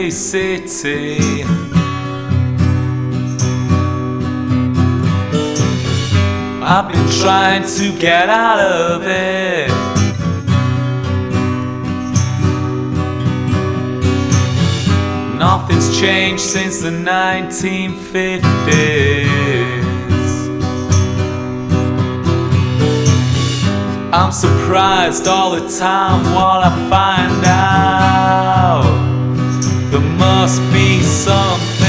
every city. I've been trying to get out of it. Nothing's changed since the 1950s. I'm surprised all the time while I find out there must be something